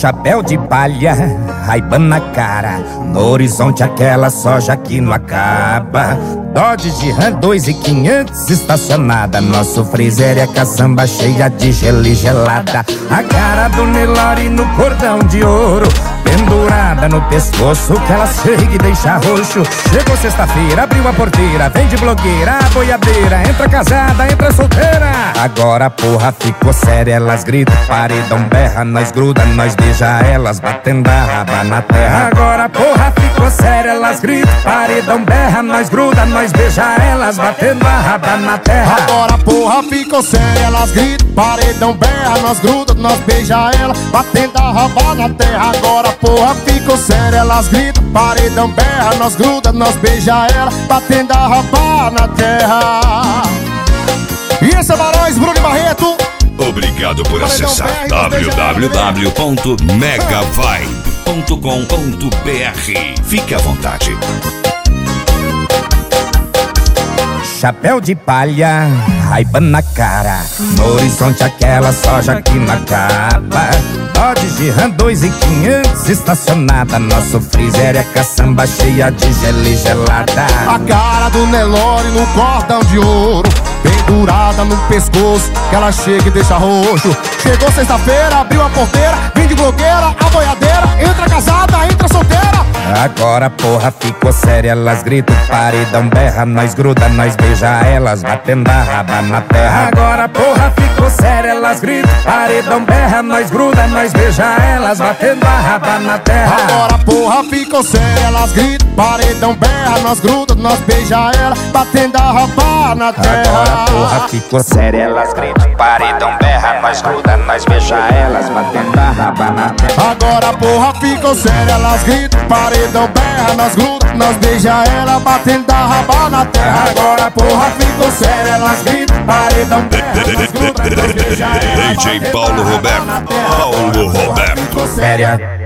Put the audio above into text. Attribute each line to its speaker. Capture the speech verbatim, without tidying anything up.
Speaker 1: Chapéu de palha, Ray-Ban na cara, no horizonte aquela soja que não acaba. Dodge de Ram dois mil e quinhentos estacionada, nosso freezer é caçamba cheia de gelo e gelada. A cara do Nelore no cordão de ouro, pendurada no pescoço que ela chega e deixa roxo. Chegou sexta-feira, abriu a porteira, vem de blogueira, a boiadeira, entra casada, entra solteira. Agora a porra ficou séria, elas gritam, paredão berra, nós gruda, nós beija elas, batendo a raba na terra. Agora a porra ficou séria, elas gritam, paredão berra, nós gruda, nós beija elas, batendo a raba na terra.
Speaker 2: Agora a porra ficou séria, elas gritam, paredão berra, nós gruda, nós beija elas, batendo a raba na terra. Agora a porra ficou séria, elas gritam, paredão berra, nós gruda, nós beija ela, batendo a raba na terra. E esse é Barões, Bruno e Barreto.
Speaker 3: Obrigado por acessar w w w ponto mega vibe ponto com ponto b r. Fique à vontade.
Speaker 1: Chapéu de palha, Ray-Ban na cara, no horizonte aquela soja que não acaba. Dodge de Ram dois mil e quinhentos estacionada, nosso freezer é caçamba cheia de gelo e gelada.
Speaker 2: A cara do Nelore no cordão de ouro, pendurada no pescoço que ela chega e deixa roxo. Chegou sexta-feira, abriu a porteira, vem de blogueira, a boiadeira, entra casada, entra solteira.
Speaker 1: Agora a porra ficou séria, elas gritam, paredão berra, nós gruda, nós beija elas, batendo a raba na terra. Agora a porra ficou séria, elas gritam, paredão berra, nós gruda, nós beija elas, batendo a raba na terra.
Speaker 2: Agora a porra ficou séria, elas gritam, paredão berra, nós gruda, nós beija ela, batendo a raba na terra.
Speaker 1: Agora a porra ficou séria, elas gritam, paredão berra, nós gruda, nós beija elas, batendo a raba na terra.
Speaker 2: Agora a porra ficou séria, elas gritam, paredão berra, nós gruda, nós beija ela, batendo a raba na terra.
Speaker 1: Agora a porra ficou séria, elas gritam, paredão berra, nós gruda, nós beija ela,
Speaker 3: D J Paulo Roberto, Paulo Roberto.
Speaker 1: séria.